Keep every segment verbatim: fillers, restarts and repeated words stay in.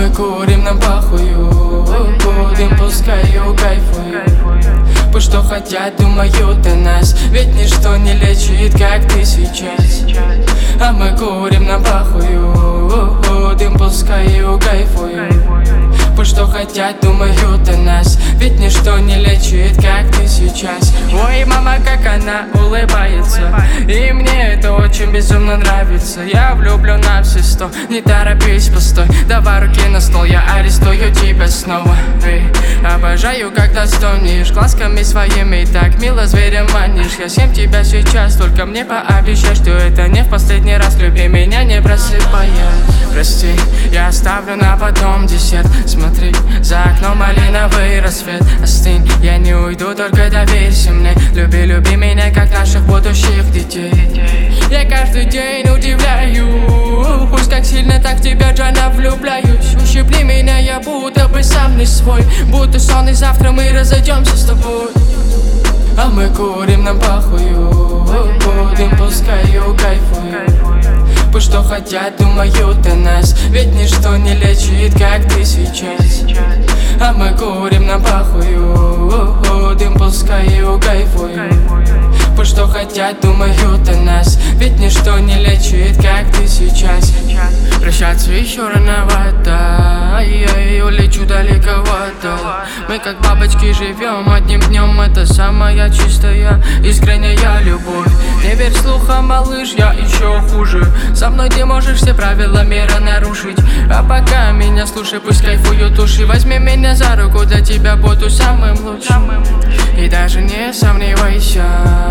мы курим, нам похую. Будем, пускаю, кайфую. Пусть что хотят, думают о нас, ведь ничто не лечит, как ты сейчас. А мы курим, нам похую. Будем, пускаю, кайфую. Пусть что хотят, думают о нас, ведь ничто не лечит, как ты сейчас. Ой, мама, как она улыбается, и мне это очень безумно нравится. Я влюблен на все сто, не торопись, постой. Давай руки на стол, я арестую тебя снова. Эй, обожаю, когда стонешь глазками своими, так мило зверем манишь. Я съем тебя сейчас, только мне пообещай, что это не в последний раз. Люби меня, не просыпаясь. Прости, я оставлю на потом десерт. Смотри, за окном малиновый рассвет. Остынь, я не уйду, только доверься мне. Люби, люби меня, как наших будущих детей. Я каждый день удивляю, пусть как сильно так в тебя, Джана, влюбляюсь. Ущипни меня, я будто бы сам не свой, будто сон, и завтра мы разойдемся с тобой. А мы курим, нам похую. Будем, пускаю, кайфую. Пусть что хотят, думают о нас, ведь ничто не лечит, как ты сейчас. А мы курим, нам похую. Будем, пускаю, кайфую. Пусть что хотят, думают о нас, ведь ничто не лечит, как ты сейчас. Прощаться еще рановато, я улечу далековато. Мы как бабочки живем одним днем, это самая чистая, искренняя любовь. Не верь слухам, малыш, я еще хуже. Со мной ты можешь все правила мира нарушить. А пока меня слушай, пусть кайфуют уши. Возьми меня за руку, для тебя буду самым лучшим. И даже не сомневайся,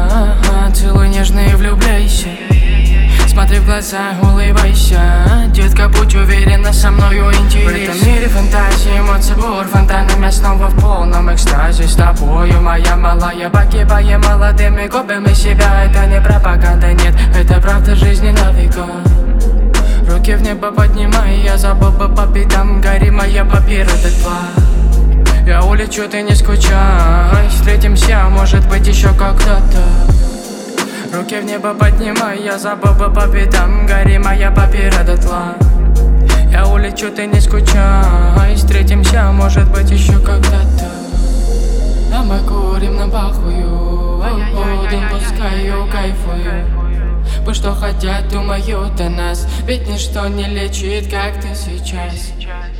целуй нежно и влюбляйся. Смотри в глаза, улыбайся. Детка, будь уверена, со мною интерес. В этом мире фантазии, эмоций бур, фонтанами я снова в полном экстазе. С тобою, моя малая, погибаем молодыми, губами себя. Это не пропаганда, нет, это правда жизни на века. Руки в небо поднимай, я забыл бы по пятам. Гори моя папира дотла. Я улечу, ты не скучай. Встретимся, может быть, еще когда-то. Руки в небо поднимай, я забыл бы по пятам. Гори моя папира дотла. Я улечу, ты не скучай. Встретимся, может быть, еще когда-то. А мы курим, нам похую. Будем, пускаю, кайфую. Пусть что хотят, думают о нас, ведь ничто не лечит, как ты сейчас.